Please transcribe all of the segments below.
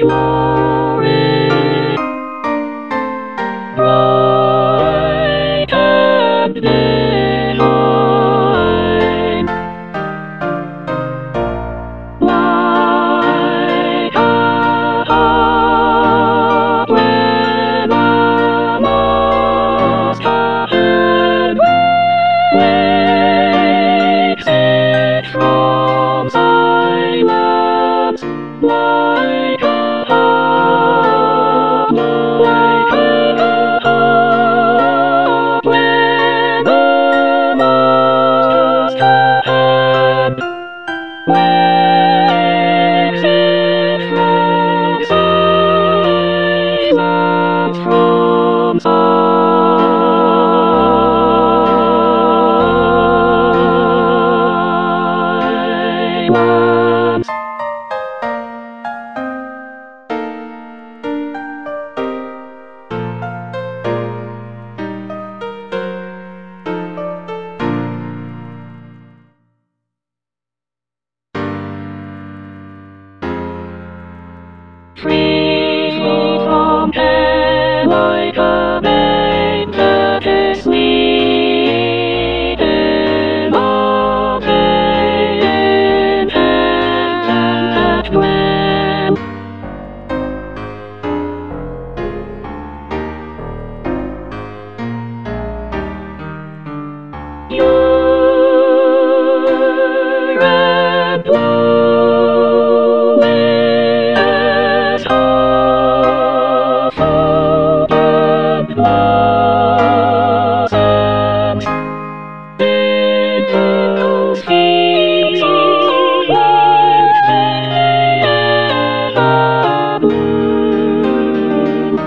glory, bright and divine, like a heart when a master hand wakes it from silence, like a heart, like a heart when the master's hand wakes it from silence, from silence. Free from care like a babe that is sleeping all day in heaven that dwell. Pure and glowing as half open blossoms into those fields which they ever bloom.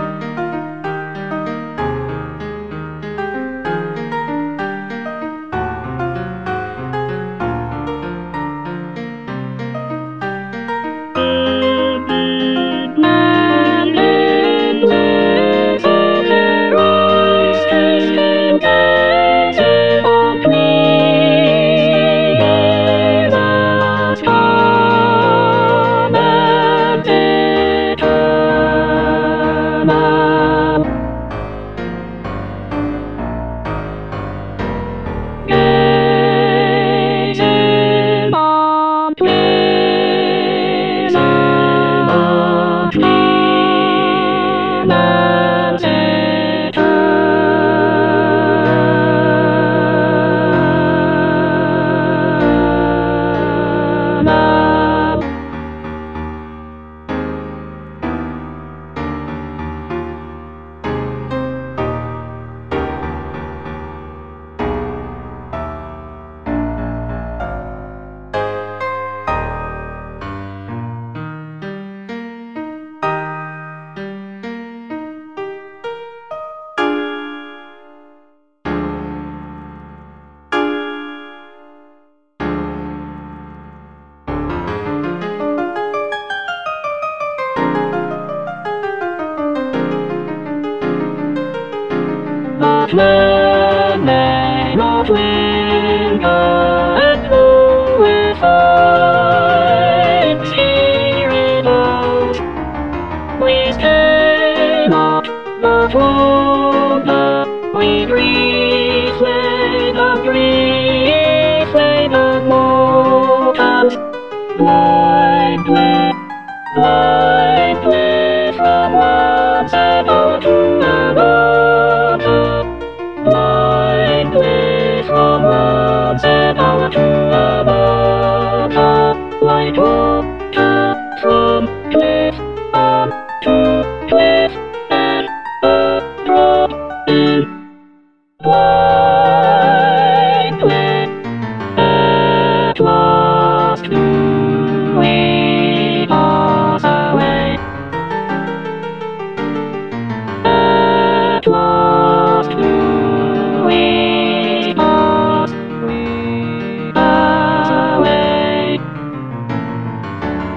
And endless of their eyes tasting gazing on Jesus calm and eternal. Gazing on pleasant lands eternal. But when they not linger and blow with vines, here it goes. We stay not, but wonder. We grieve laden mortals, blindly, blindly from one cell to another, blindly from one cell to another, like water from cliff to cliff, and a drop in blindly. At last do we pass away. At last do we pass away.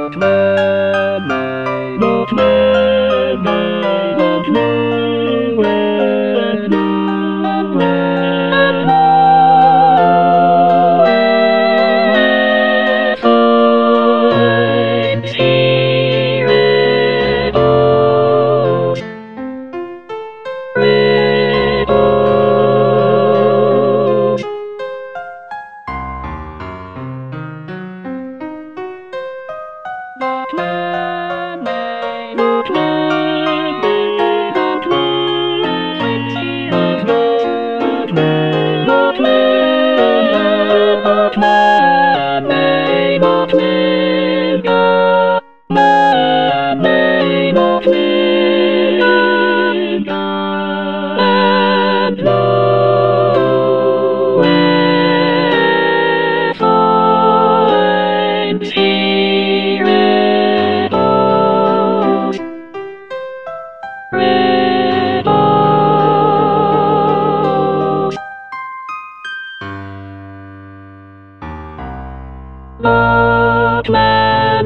Batman,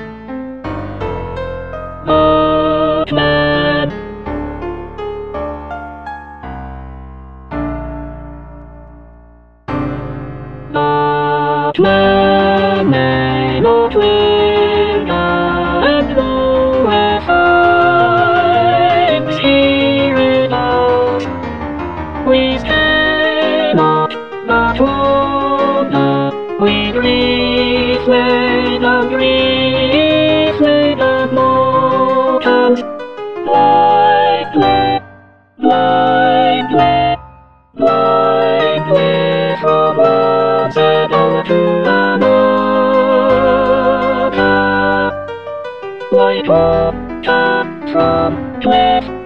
Batman, Batman may not win and Lois finds heroes. We cannot but wonder, we grieve and grieve and mortals blindly, blindly, blindly from one settle to another, like water from cliff